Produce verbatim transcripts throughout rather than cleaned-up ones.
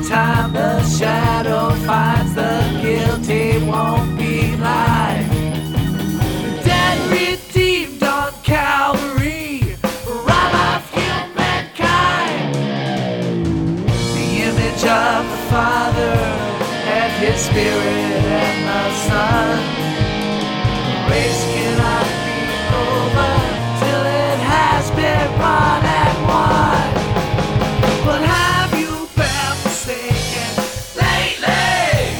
time the shadow finds the guilty won't be lied. Dead redeemed on Calvary, right off humankind. The image of the Father and His Spirit and the Son. The race cannot be over till it has been run and won. But have you been forsaken lately?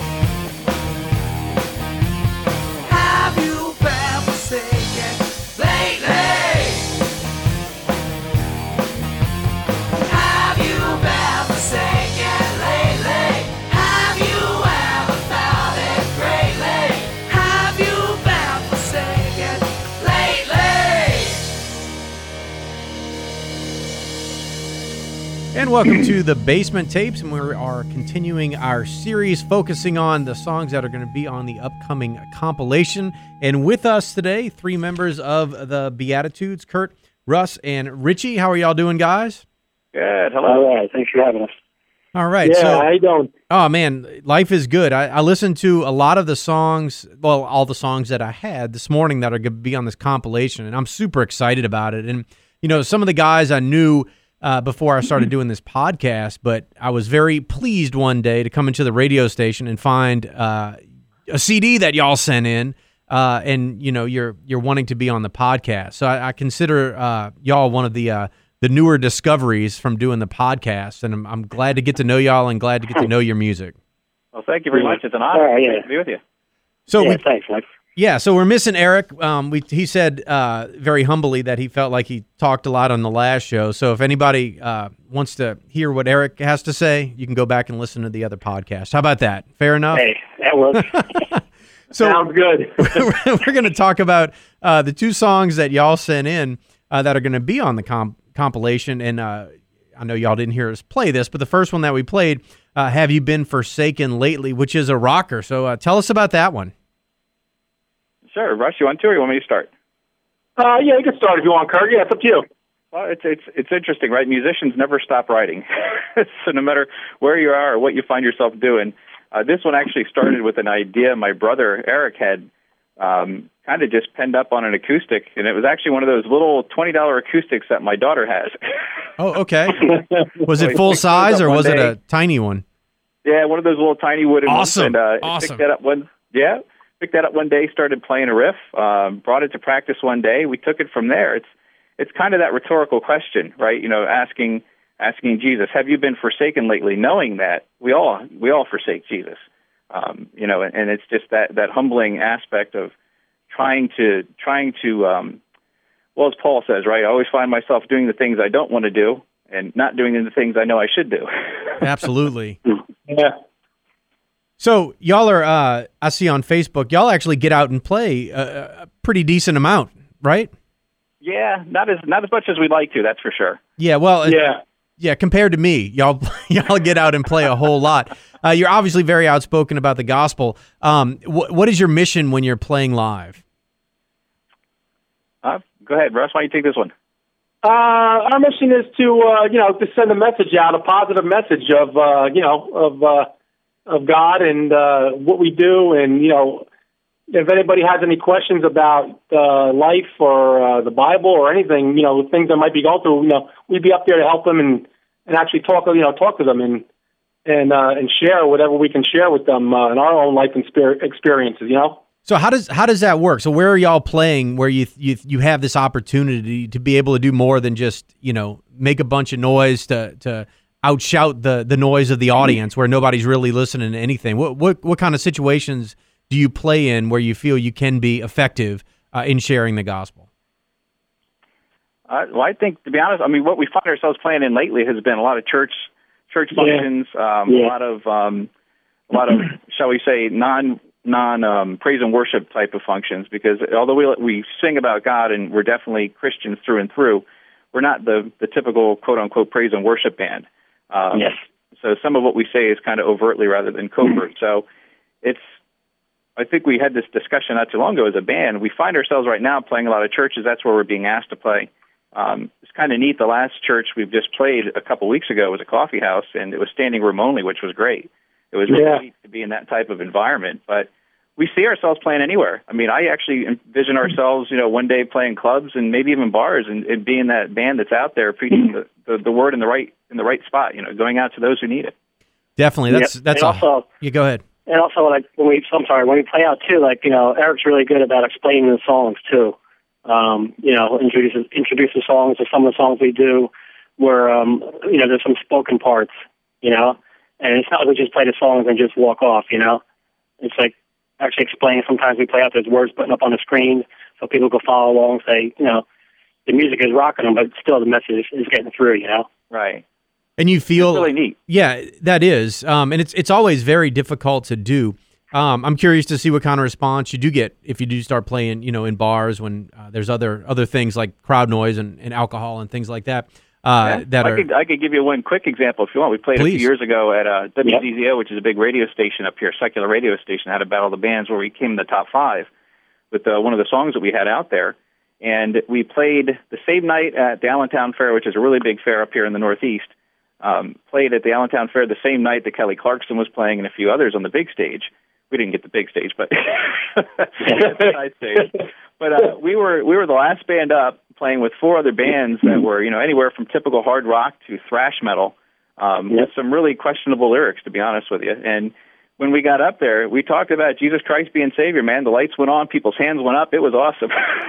Have you been forsaken lately? Have you been forsaken lately? Have you ever found it greatly? Have you been forsaken lately? And welcome to the Basement Tapes, and we are continuing our series focusing on the songs that are going to be on the upcoming compilation. And with us today, three members of the Beatitudes, Kurt, Russ, and Richie. How are y'all doing, guys? Good. Hello. All right. Thanks for having us. All right. Yeah, so, I don't. oh, man, life is good. I, I listened to a lot of the songs, well, all the songs that I had this morning that are going to be on this compilation, and I'm super excited about it. And, you know, some of the guys I knew Uh, before I started doing this podcast, but I was very pleased one day to come into the radio station and find uh, a C D that y'all sent in, uh, and you know you're you're wanting to be on the podcast. So I, I consider uh, y'all one of the uh, the newer discoveries from doing the podcast, and I'm, I'm glad to get to know y'all and glad to get to know your music. Well, thank you very much. It's an honor Oh, yeah. to be with you. So yeah, we, thanks, Mike. yeah, so we're missing Eric. Um, we he said uh, very humbly that he felt like he talked a lot on the last show. So if anybody uh, wants to hear what Eric has to say, you can go back and listen to the other podcast. How about that? Fair enough? Hey, that works. So Sounds good. we're going to talk about uh, the two songs that y'all sent in uh, that are going to be on the comp- compilation. And uh, I know y'all didn't hear us play this, but the first one that we played, uh, Have You Been Forsaken Lately, which is a rocker. So uh, tell us about that one. Sure. Russ, you want to, or you want me to start? Uh, yeah, you can start if you want, Kurt. Yeah, it's up to you. Well, it's it's it's interesting, right? Musicians never stop writing. So no matter where you are or what you find yourself doing, uh, this one actually started with an idea my brother Eric had um, kind of just penned up on an acoustic, and it was actually one of those little twenty dollar acoustics that my daughter has. Oh, okay. Was it full size or was it a tiny one? Yeah, one of those little tiny wooden Awesome. ones. And, uh, Awesome. Picked that up one, yeah, picked that up one day, started playing a riff, um, brought it to practice one day. We took it from there. It's it's kind of that rhetorical question, right? You know, asking asking Jesus, have you been forsaken lately? Knowing that we all we all forsake Jesus, um, you know, and, and it's just that that humbling aspect of trying to trying to um, well, as Paul says, right? I always find myself doing the things I don't want to do and not doing the things I know I should do. Absolutely. Yeah. So y'all are, uh, I see on Facebook, y'all actually get out and play a, a pretty decent amount, right? Yeah, not as not as much as we'd like to, that's for sure. Yeah, well, Yeah. uh, yeah. Compared to me, y'all y'all get out and play a whole lot. Uh, you're obviously very outspoken about the gospel. Um, wh- what is your mission when you're playing live? Uh, go ahead, Russ. Why don't you take this one? Uh, our mission is to, uh, you know, to send a message out, a positive message of, uh, you know, of uh, of God and uh, what we do, and you know, if anybody has any questions about uh, life or uh, the Bible or anything, you know, things that might be going through, you know, we'd be up there to help them and, and actually talk, you know, talk to them and and uh, and share whatever we can share with them uh, in our own life and spirit experiences, you know. So how does how does that work? So where are y'all playing where you you you have this opportunity to be able to do more than just, you know, make a bunch of noise to to outshout the the noise of the audience where nobody's really listening to anything? What what what kind of situations do you play in where you feel you can be effective uh, in sharing the gospel? Uh, well, I think, to be honest, I mean, what we find ourselves playing in lately has been a lot of church church functions, um, Yeah. a lot of um, a lot of shall we say non non um, praise and worship type of functions. Because although we we sing about God and we're definitely Christians through and through, we're not the the typical quote unquote praise and worship band. Um, Yes. So some of what we say is kind of overtly rather than covert. So it's, I think we had this discussion not too long ago as a band. We find ourselves right now playing a lot of churches. That's where we're being asked to play. Um, it's kind of neat. The last church we've just played a couple weeks ago was a coffee house, and it was standing room only, which was great. It was really Yeah. neat to be in that type of environment. But we see ourselves playing anywhere. I mean, I actually envision ourselves, you know, one day playing clubs and maybe even bars, and, and being that band that's out there preaching the, the, the word in the right in the right spot. You know, going out to those who need it. Definitely. That's Yep. that's And a, also- you go ahead. And also, like when we, I'm sorry, when we play out too, like you know, Eric's really good about explaining the songs too. Um, you know, introduces introduces songs to some of the songs we do, where um, you know, there's some spoken parts. You know, and it's not like we just play the songs and just walk off. You know, it's like actually explaining. Sometimes we play out there's words putting up on the screen so people can follow along. Say, you know, the music is rocking them, but still the message is getting through. You know, Right. And you feel It's really neat. Yeah, that is, um, and it's it's always very difficult to do. Um, I'm curious to see what kind of response you do get if you do start playing, you know, in bars when uh, there's other other things like crowd noise and, and alcohol and things like that. Uh, Yeah. that I are could I could give you one quick example if you want. We played a Please. few years ago at uh, W Z Z O, which is a big radio station up here, secular radio station. Had a battle of the bands where we came in the top five with uh, one of the songs that we had out there, and we played the same night at the Allentown Fair, which is a really big fair up here in the Northeast. Um, played at the Allentown Fair the same night that Kelly Clarkson was playing and a few others on the big stage. We didn't get the big stage, but the side stage. But uh, we were we were the last band up, playing with four other bands that were, you know, anywhere from typical hard rock to thrash metal, um, Yep. with some really questionable lyrics, to be honest with you. And when we got up there, we talked about Jesus Christ being Savior. Man, the lights went on, people's hands went up. It was awesome.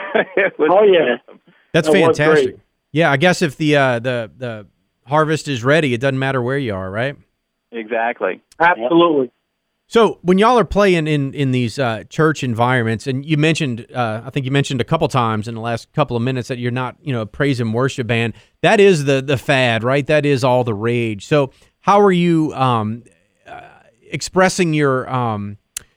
It was Oh, yeah. awesome. that's That was fantastic. great. Yeah, I guess if the uh, the the harvest is ready, it doesn't matter where you are, right? Exactly. Absolutely. So when y'all are playing in in these uh, church environments, and you mentioned, uh, I think you mentioned a couple times in the last couple of minutes that you're not, you know, a praise and worship band. That is the the fad, right? That is all the rage. So how are you um, uh, expressing your um,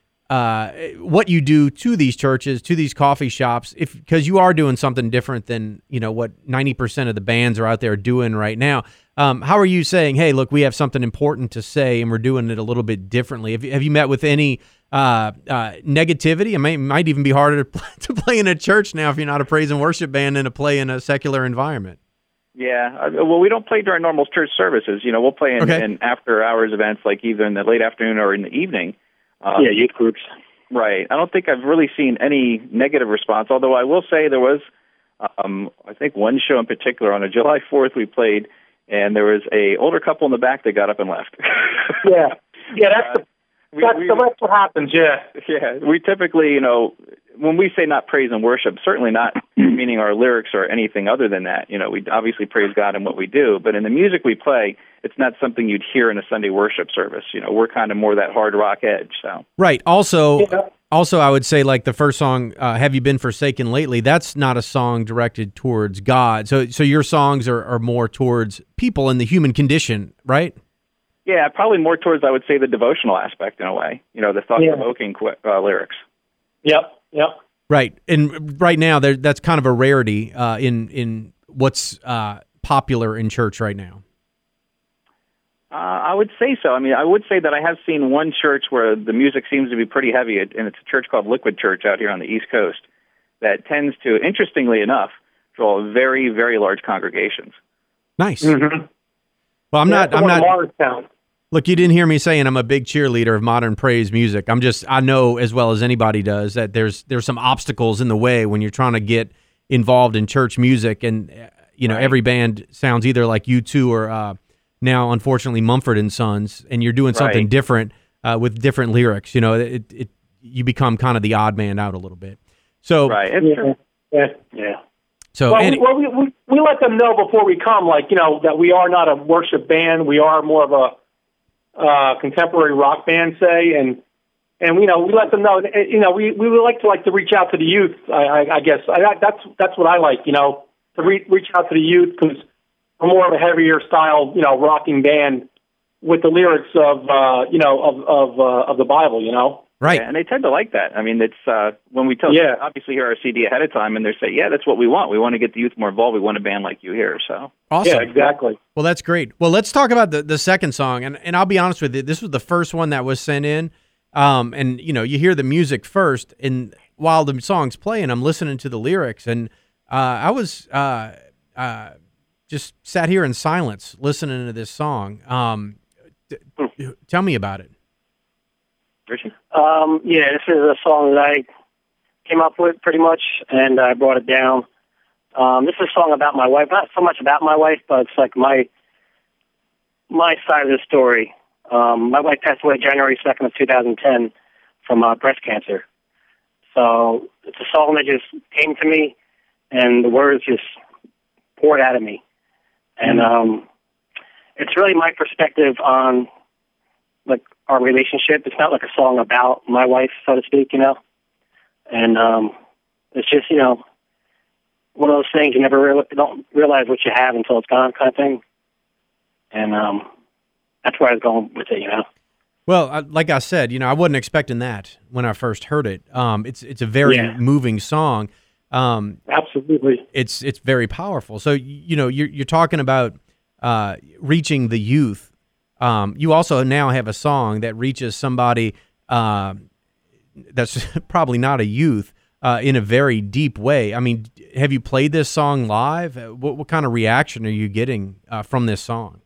uh, what you do to these churches, to these coffee shops, if because you are doing something different than, you know, what ninety percent of the bands are out there doing right now. Um, how are you saying, hey, look, we have something important to say and we're doing it a little bit differently? Have you, have you met with any uh, uh, negativity? It might, might even be harder to play, to play in a church now if you're not a praise and worship band than to play in a secular environment. Yeah. Uh, well, we don't play during normal church services. You know, we'll play in, Okay. in after-hours events, like either in the late afternoon or in the evening. Um, yeah, youth groups. Right. I don't think I've really seen any negative response, although I will say there was, um, I think, one show in particular. On a July fourth we played, and there was a older couple in the back that got up and left. Yeah. Yeah, that's, the, we, that's, we, the, that's what happens, yeah. yeah, we typically, you know, when we say not praise and worship, certainly not meaning our lyrics or anything other than that. You know, we obviously praise God in what we do, but in the music we play, it's not something you'd hear in a Sunday worship service. You know, we're kind of more that hard rock edge. So Right. Also, Yeah. also, I would say like the first song, uh, "Have You Been Forsaken Lately?" That's not a song directed towards God. So, so your songs are, are more towards people and the human condition, right? yeah, probably more towards, I would say, the devotional aspect in a way. You know, the thought-provoking qu- uh, lyrics. Yep, yep. Right. And right now, there that's kind of a rarity uh, in in what's uh, popular in church right now. Uh, I would say so. I mean, I would say that I have seen one church where the music seems to be pretty heavy, and it's a church called Liquid Church out here on the East Coast that tends to, interestingly enough, draw very, very large congregations. Nice. Mm-hmm. Well, I'm not. I'm not. Morristown. Look, you didn't hear me saying I'm a big cheerleader of modern praise music. I'm just. I know as well as anybody does that there's there's some obstacles in the way when you're trying to get involved in church music, and uh, you know Right. every band sounds either like U two or uh, now unfortunately Mumford and Sons, and you're doing something Right. different uh, with different lyrics. You know, it, it you become kind of the odd man out a little bit. So Right. It's Yeah. true. Yeah. Yeah. so Well, any- we, well we, we, we let them know before we come, like, you know, that we are not a worship band. We are more of a uh, contemporary rock band, say, and and you know, we let them know. eh, You know, we, we would like to like to reach out to the youth. I, I, I guess I, that's that's what I like. You know, to re- reach out to the youth because we're more of a heavier style, you know, rocking band with the lyrics of uh, you know of of uh, of the Bible. You know. right. Yeah, and they tend to like that. I mean, it's uh, when we tell Yeah. obviously hear our C D ahead of time, and they say, "Yeah, that's what we want. We want to get the youth more involved. We want a band like you here." So, Awesome. Yeah, exactly. Well, that's great. Well, let's talk about the, the second song, and and I'll be honest with you, this was the first one that was sent in, um, and you know you hear the music first, and while the song's playing, I'm listening to the lyrics, and uh, I was uh, uh, just sat here in silence listening to this song. Um, d- tell me about it. Richie? Um, yeah, this is a song that I came up with pretty much, and I brought it down. Um, this is a song about my wife, not so much about my wife, but it's like my my side of the story. Um, my wife passed away January second of two thousand ten from uh, breast cancer. So it's a song that just came to me, and the words just poured out of me. And um, it's really my perspective on like our relationship. It's not like a song about my wife, so to speak, you know. And um, it's just, you know, one of those things you never really don't realize what you have until it's gone, kind of thing. And um, that's where I was going with it, you know. Well, I, like I said, you know, I wasn't expecting that when I first heard it. Um, it's it's a very Yeah. moving song. Um, Absolutely. it's it's very powerful. So you know, you're you're talking about uh, reaching the youth. Um, you also now have a song that reaches somebody uh, that's probably not a youth uh, in a very deep way. I mean, have you played this song live? Uh, What what kind of reaction are you getting uh, from this song?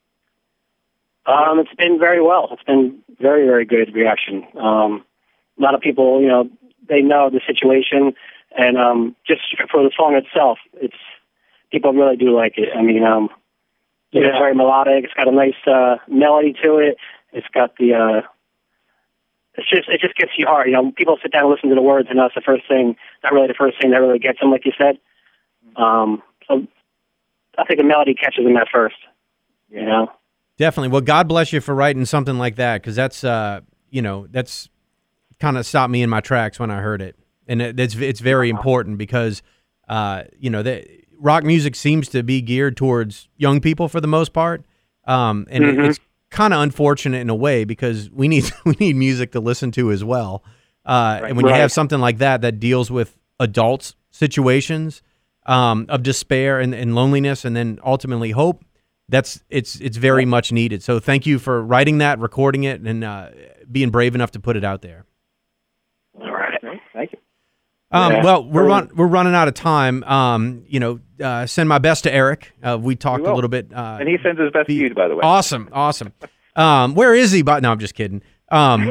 Um, it's been very well. It's been very, very good reaction. Um, a lot of people, you know, they know the situation, and um, just for the song itself, it's people really do like it. I mean, um, Yeah. it's very melodic. It's got a nice uh, melody to it. It's got the. Uh, it's just it just gets you hard. You know, people sit down and listen to the words, and that's the first thing. Not really the first thing that really gets them, like you said. Um, so I think the melody catches them at first. You know. Definitely. Well, God bless you for writing something like that, because that's, uh, you know, that's kind of stopped me in my tracks when I heard it, and it, it's it's very important because, uh, you know, the rock music seems to be geared towards young people for the most part, um, and Mhm. it, it's kind of unfortunate in a way because we need we need music to listen to as well, uh, and when you Right. have something like that that deals with adults' situations um, of despair and, and loneliness, and then ultimately hope. That's it's it's very much needed. So thank you for writing that, recording it, and uh, being brave enough to put it out there. All right. Great. Thank you. Um, Yeah. Well, we're run, we're running out of time. Um, you know, uh, send my best to Eric. Uh, we talked We a will. little bit. Uh, And he sends his best to you, by the way. awesome, awesome. Um, where is he? But no, I'm just kidding. Um,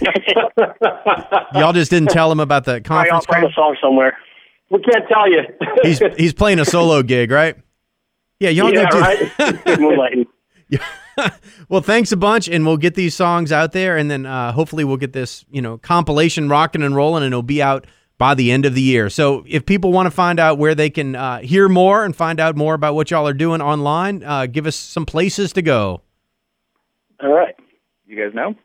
y'all just didn't tell him about the Probably I'll conference play call. the song somewhere. We can't tell you. He's he's playing a solo gig, right? Yeah, y'all yeah, go do. right. Good moonlighting. Well, thanks a bunch, and we'll get these songs out there, and then uh, hopefully we'll get this, you know, compilation rocking and rolling, and it'll be out by the end of the year. So if people want to find out where they can uh, hear more and find out more about what y'all are doing online, uh, give us some places to go. All right. You guys know.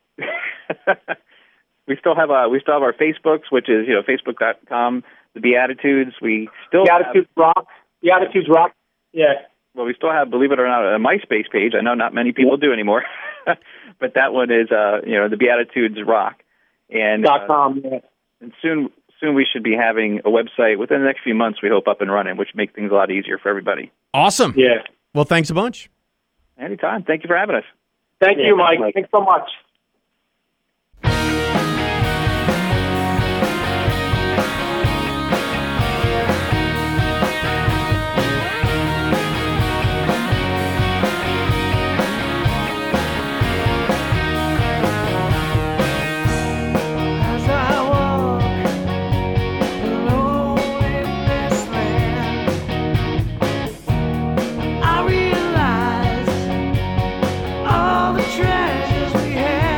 we still have uh, we still have our Facebooks, which is you know facebook dot com. The Beatitudes. We still The have, attitudes rock. The attitudes rock. Yeah. well, we still have, believe it or not, a MySpace page. I know not many people do anymore, but that one is uh, you know the Beatitudes Rock, and Dot uh, com. Yeah. and soon soon we should be having a website within the next few months. We hope up and running, which makes things a lot easier for everybody. Awesome. Yeah. Well, thanks a bunch. Anytime. Thank you for having us. Thank Yeah, you, Mike. Mike. Thanks so much. As I walk alone in this land, I realize all the treasures we had.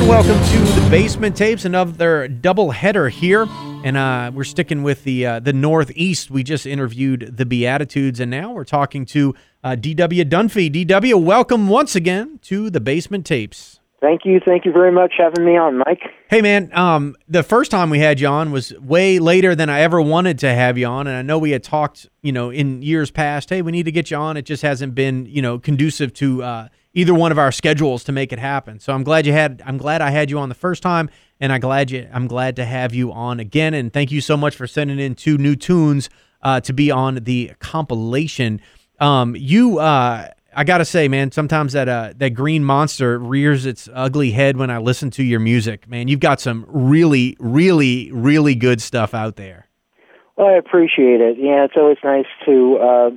and welcome to the Basement Tapes, another double header here, and uh, we're sticking with the uh, the Northeast. We just interviewed the Beatitudes, and now we're talking to uh, D W. Dunphy. D W, welcome once again to the Basement Tapes. Thank you, thank you very much for having me on, Mike. Hey, man, um, the first time we had you on was way later than I ever wanted to have you on, and I know we had talked, you know, in years past, hey, we need to get you on. It just hasn't been, you know, conducive to uh, either one of our schedules to make it happen. So I'm glad you had, I'm glad I had you on the first time, and I glad you, I'm glad to have you on again. And thank you so much for sending in two new tunes uh, to be on the compilation. Um, you, uh, I gotta say, man, sometimes that uh, that green monster rears its ugly head when I listen to your music. Man, you've got some really, really, really good stuff out there. Well, I appreciate it. Yeah, it's always nice to uh,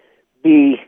be.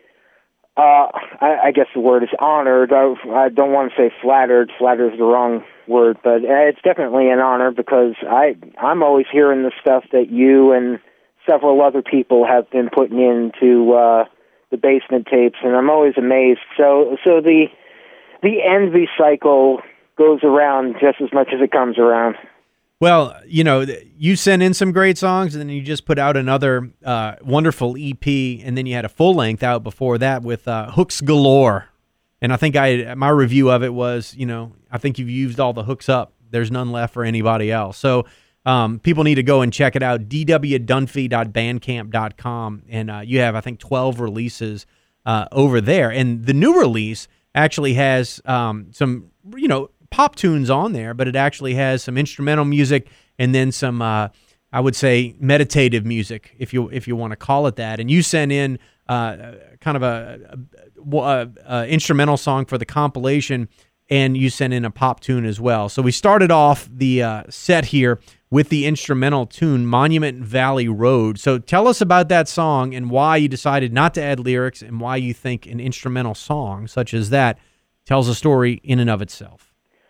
Uh, I, I guess the word is honored. I, I don't want to say flattered. Flattered is the wrong word, but it's definitely an honor because I I'm always hearing the stuff that you and several other people have been putting into. Uh, the Basement Tapes, and I'm always amazed. So so the the envy cycle goes around just as much as it comes around. Well, you know, you sent in some great songs, and then you just put out another uh, wonderful E P, and then you had a full-length out before that with uh, Hooks Galore. And I think I my review of it was, you know, I think you've used all the hooks up. There's none left for anybody else. So Um, people need to go and check it out, d w dunphy dot bandcamp dot com, and uh, you have, I think, twelve releases uh, over there. And the new release actually has um, some, you know, pop tunes on there, but it actually has some instrumental music and then some, uh, I would say, meditative music, if you if you want to call it that. And you sent in uh, kind of a, a, a, a instrumental song for the compilation, and you sent in a pop tune as well. So we started off the uh, set here with the instrumental tune, Monument Valley Road. So tell us about that song and why you decided not to add lyrics and why you think an instrumental song such as that tells a story in and of itself.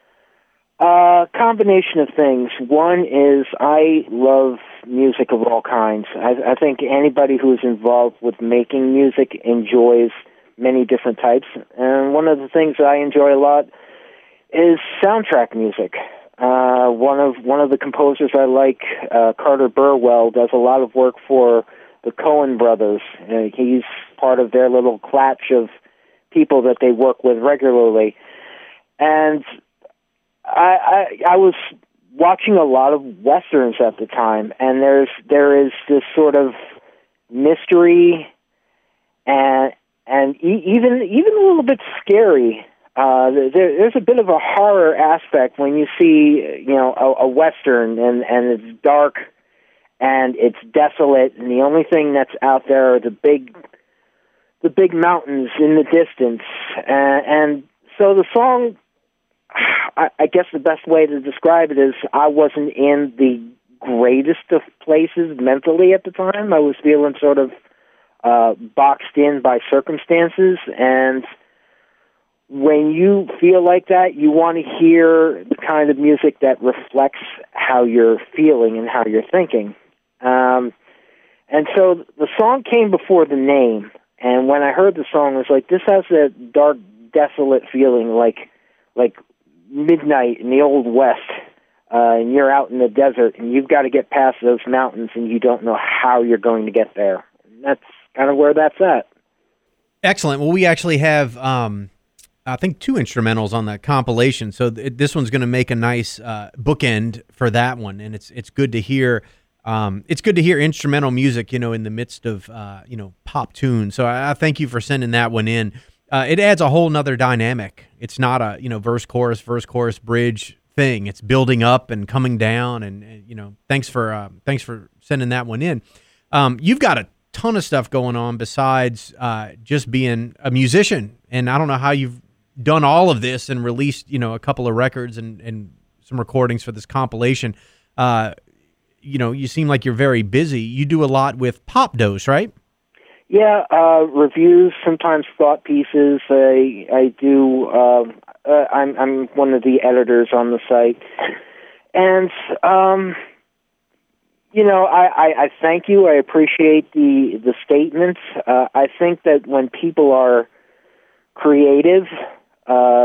A uh, combination of things. One is I love music of all kinds. I, I think anybody who's involved with making music enjoys many different types. And one of the things that I enjoy a lot is soundtrack music. Uh, one of one of the composers I like, uh, Carter Burwell, does a lot of work for the Coen brothers. Uh, he's part of their little clutch of people that they work with regularly. And I, I, I was watching a lot of westerns at the time, and there's there is this sort of mystery and and e- even even a little bit scary. Uh, there, there's a bit of a horror aspect when you see, you know, a, a western and, and it's dark and it's desolate, and the only thing that's out there are the big, the big mountains in the distance. Uh, and so the song, I, I guess the best way to describe it is I wasn't in the greatest of places mentally at the time. I was feeling sort of uh, boxed in by circumstances, and when you feel like that, you want to hear the kind of music that reflects how you're feeling and how you're thinking. Um, and so the song came before the name, and when I heard the song, I was like, this has a dark, desolate feeling, like like midnight in the Old West, uh, and you're out in the desert, and you've got to get past those mountains, and you don't know how you're going to get there. And that's kind of where that's at. Excellent. Well, we actually have... Um I think two instrumentals on the compilation, so th- this one's going to make a nice uh, bookend for that one, and it's it's good to hear. Um, it's good to hear instrumental music, you know, in the midst of uh, you know pop tunes. So I, I thank you for sending that one in. Uh, it adds a whole nother dynamic. It's not a you know verse chorus verse chorus bridge thing. It's building up and coming down, and, and you know thanks for uh, thanks for sending that one in. Um, you've got a ton of stuff going on besides uh, just being a musician, and I don't know how you've done all of this and released, you know, a couple of records and, and some recordings for this compilation. Uh, you know, you seem like you're very busy. You do a lot with Pop Dose, right? Yeah, uh, reviews, sometimes thought pieces. I I do. Uh, uh, I'm I'm one of the editors on the site, and um, you know, I, I, I thank you. I appreciate the the statements. Uh, I think that when people are creative, Uh,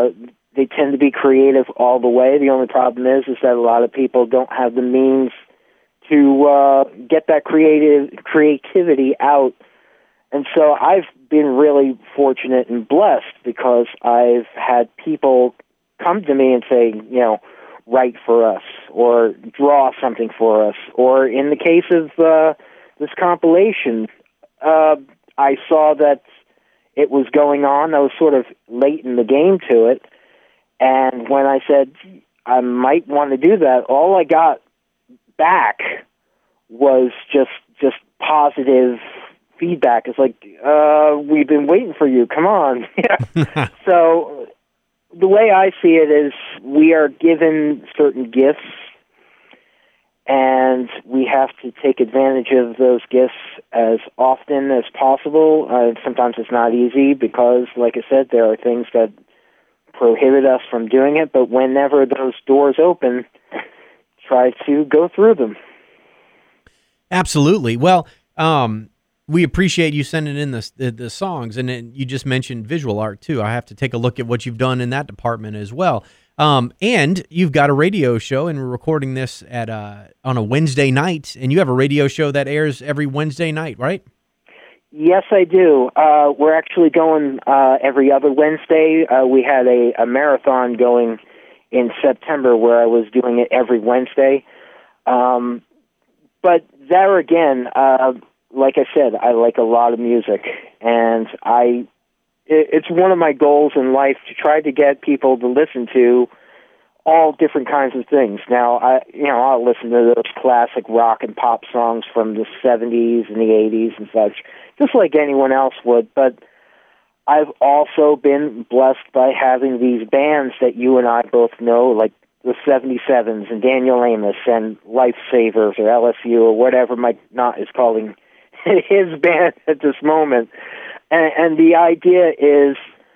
they tend to be creative all the way. The only problem is, is that a lot of people don't have the means to uh, get that creative creativity out. And so I've been really fortunate and blessed because I've had people come to me and say, you know, write for us or draw something for us. Or in the case of uh, this compilation, uh, I saw that it was going on. I was sort of late in the game to it. And when I said I might want to do that, all I got back was just just positive feedback. It's like, uh, we've been waiting for you. Come on. So the way I see it is we are given certain gifts, and we have to take advantage of those gifts as often as possible. Uh, sometimes it's not easy because, like I said, there are things that prohibit us from doing it, but whenever those doors open, try to go through them. Absolutely. Well, um, we appreciate you sending in the, the, the songs, and then you just mentioned visual art, too. I have to take a look at what you've done in that department as well. Um, and you've got a radio show, and we're recording this at uh, on a Wednesday night, and you have a radio show that airs every Wednesday night, right? Yes, I do. Uh, we're actually going uh, every other Wednesday. Uh, we had a, a marathon going in September where I was doing it every Wednesday. Um, but there again, uh, like I said, I like a lot of music, and I it, it's one of my goals in life to try to get people to listen to all different kinds of things. Now, I you know, I'll listen to those classic rock and pop songs from the seventies and the eighties and such, just like anyone else would, but I've also been blessed by having these bands that you and I both know, like the seventy-sevens and Daniel Amos and Lifesavers or L S U or whatever Mike Knott is calling his band at this moment. And, and the idea is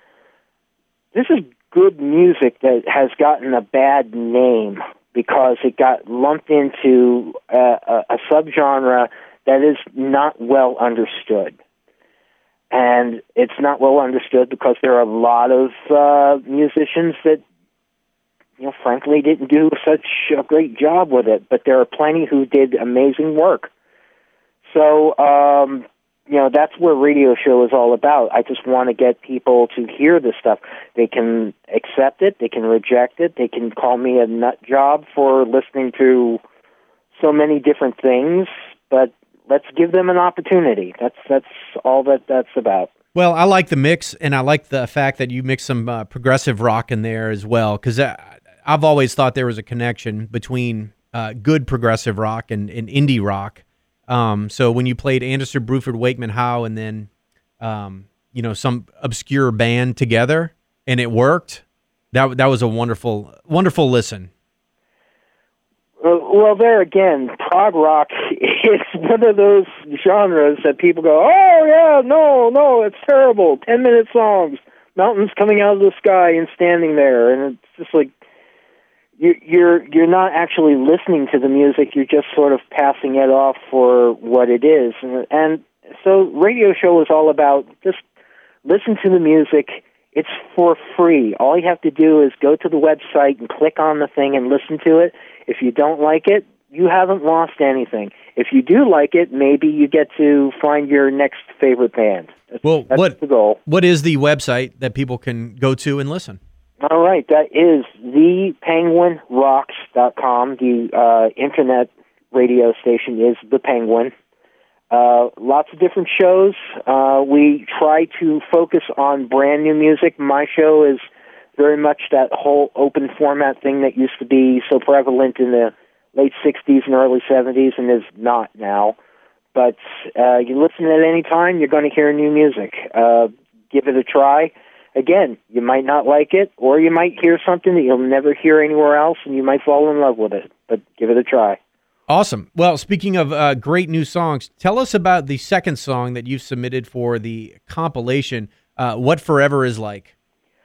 this is good music that has gotten a bad name because it got lumped into a, a, a subgenre that is not well understood. And it's not well understood because there are a lot of uh, musicians that, you know, frankly, didn't do such a great job with it, but there are plenty who did amazing work. So, um, you know, that's where radio show is all about. I just want to get people to hear this stuff. They can accept it, they can reject it, they can call me a nut job for listening to so many different things, but let's give them an opportunity. That's that's all that that's about. Well, I like the mix, and I like the fact that you mix some uh, progressive rock in there as well, because I've always thought there was a connection between uh, good progressive rock and, and indie rock. Um, so when you played Anderson, Bruford, Wakeman, Howe, and then um, you know, some obscure band together, and it worked, that that was a wonderful, wonderful listen. Uh, well, there again, prog rock is one of those genres that people go, oh, yeah, no, no, it's terrible. Ten-minute songs, mountains coming out of the sky and standing there. And it's just like, you, you're you're not actually listening to the music. You're just sort of passing it off for what it is. And, and so radio show is all about just listen to the music. It's for free. All you have to do is go to the website and click on the thing and listen to it. If you don't like it, you haven't lost anything. If you do like it, maybe you get to find your next favorite band. That's, well, that's what, the goal. What is the website that people can go to and listen? All right, that is the penguin rocks dot com. The uh, internet radio station is The Penguin. Uh, lots of different shows. Uh, we try to focus on brand new music. My show is very much that whole open format thing that used to be so prevalent in the late sixties and early seventies and is not now. But uh, you listen at any time, you're going to hear new music. Uh, give it a try. Again, you might not like it, or you might hear something that you'll never hear anywhere else, and you might fall in love with it. But give it a try. Awesome. Well, speaking of uh, great new songs, tell us about the second song that you've submitted for the compilation, uh, What Forever Is Like.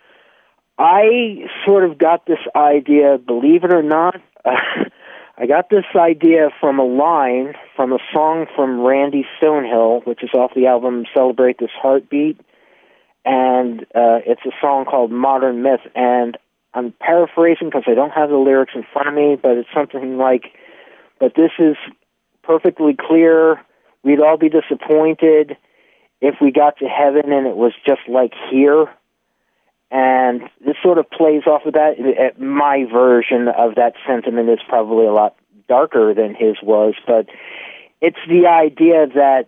I sort of got this idea, believe it or not, uh, I got this idea from a line from a song from Randy Stonehill, which is off the album Celebrate This Heartbeat, and uh, it's a song called Modern Myth, and paraphrasing because I don't have the lyrics in front of me, but it's something like, but this is perfectly clear. We'd all be disappointed if we got to heaven and it was just like here. And this sort of plays off of that. My version of that sentiment is probably a lot darker than his was, but it's the idea that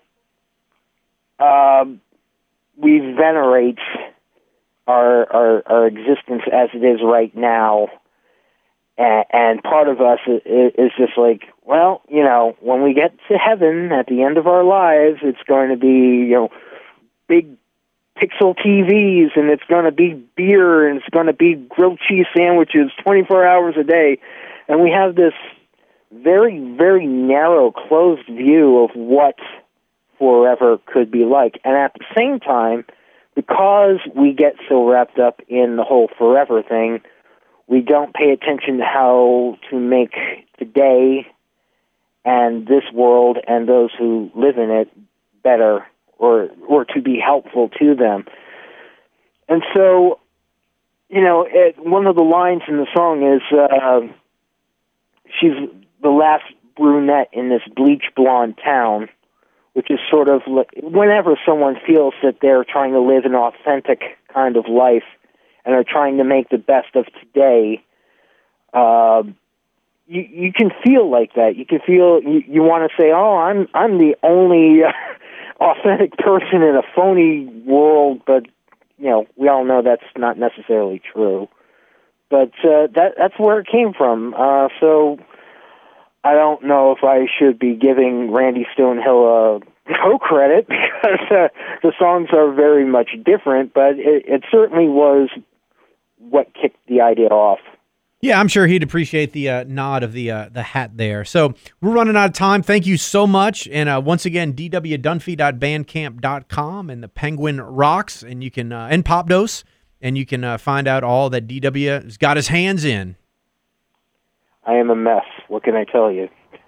um, we venerate our, our our existence as it is right now, and, and part of us is, is just like, well, you know, when we get to heaven at the end of our lives, it's going to be, you know, big pixel T Vs, and it's going to be beer, and it's going to be grilled cheese sandwiches twenty-four hours a day, and we have this very, very narrow, closed view of what forever could be like. And at the same time, because we get so wrapped up in the whole forever thing, we don't pay attention to how to make today and this world and those who live in it better, or or to be helpful to them. And so, you know, it, one of the lines in the song is, uh, she's the last brunette in this bleach blonde town, which is sort of like whenever someone feels that they're trying to live an authentic kind of life and are trying to make the best of today, uh, you you can feel like that. You can feel you, you want to say, "Oh, I'm I'm the only authentic person in a phony world," but you know, we all know that's not necessarily true. But uh, that that's where it came from. Uh, so. I don't know if I should be giving Randy Stonehill a co-credit because uh, the songs are very much different, but it, it certainly was what kicked the idea off. Yeah, I'm sure he'd appreciate the uh, nod of the uh, the hat there. So we're running out of time. Thank you so much. And uh, once again, d w dunphy dot bandcamp dot com and the Penguin Rocks, and you can uh, and Pop Dose, and you can uh, find out all that D W has got his hands in. I am a mess. What can I tell you?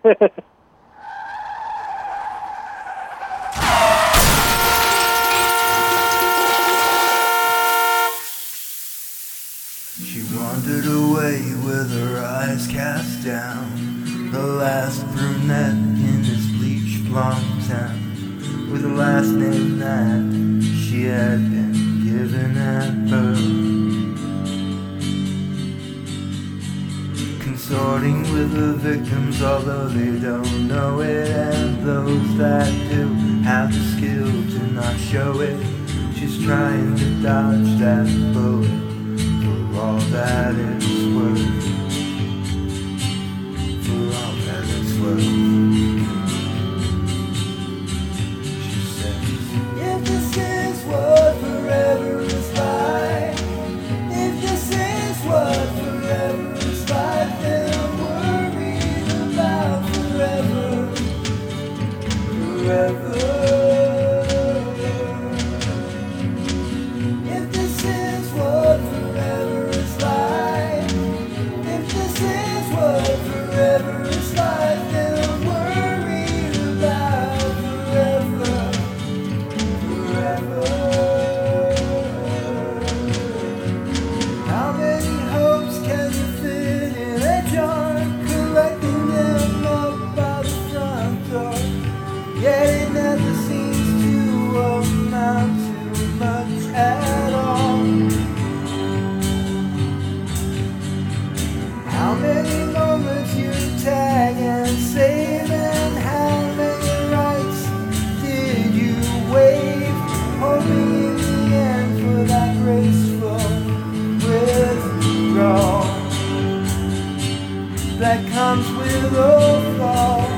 She wandered away with her eyes cast down, the last brunette in this bleach blonde town, with the last name that she had been given at birth. Consorting with the victims, although they don't know it, and those that do have the skill to not show it. She's trying to dodge that bullet for all that it's worth. For all that it's worth. She says, if this is what forever is like, if this is what forever is like, then I'm worried about forever, forever. If this is what forever is like, if this is what forever is like, then I'm worried about forever, forever. How many hopes can you fit in a jar, collecting them up by the front door? Yet it never seems to amount to much at all. How many moments you tag and save, and how many rights did you waive, hoping in the end for that graceful withdrawal that comes with a fall?